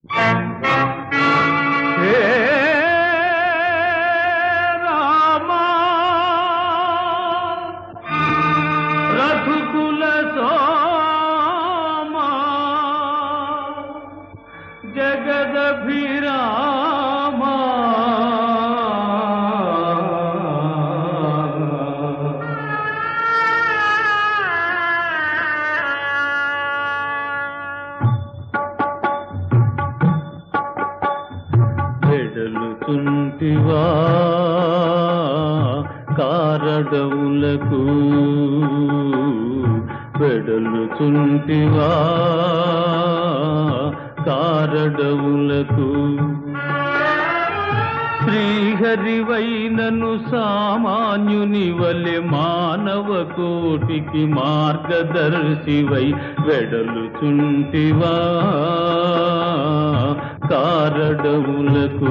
జగదభిరామా వెడలుతుంటివా కారడవులకు వెడలుతుంటివా కారడవులకు శ్రీహరివైనను సామాన్యుని వలె మానవ కోటికి మార్గదర్శివై వెడలుచుంటివా కారడవులకు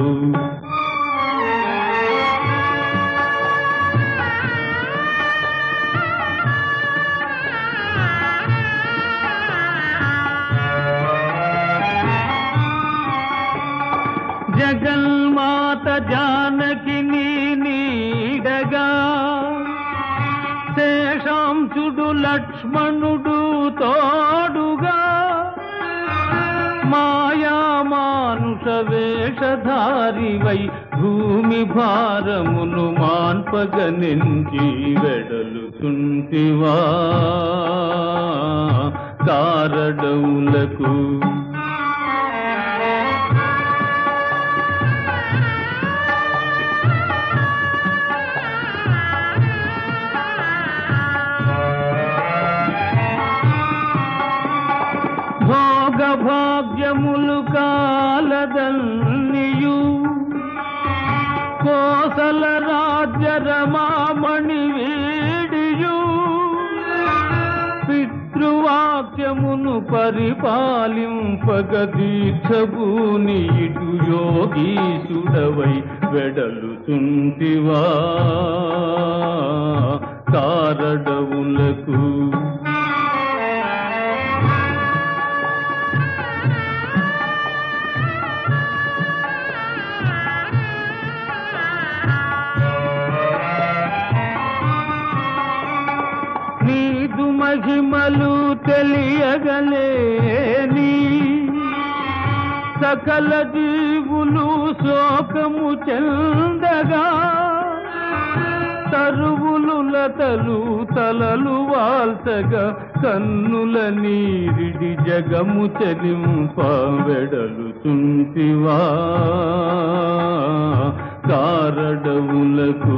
జగన్మాత జానకి నీడగా శేషాంశుడు లక్ష్మణుడు తోడుగా మాయా మానుష వేషధారివై భూమి భారమును మాన్పగనించి వెడలుతుంటివా కారడవులకు భాగ్యములు కాలదన్నియు కోసల రాజ్య రమామణి వీడియు పితృవాక్యమును పరిపాలింపగ దీక్షభూని ఇటు యోగీశుడవై వెడలుతుంటివా కారడవులకు మహిమలు తెలియగలేని సకల జీవులు శోకము చెందగా తరువులు లతలు తలలు వాల్చగా కన్నుల నీరిడి జగము చెలింప వెడలుతుంటివా కారడవులకు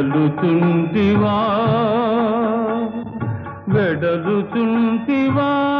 వెడలుతుంటివా వెడలుతుంటివా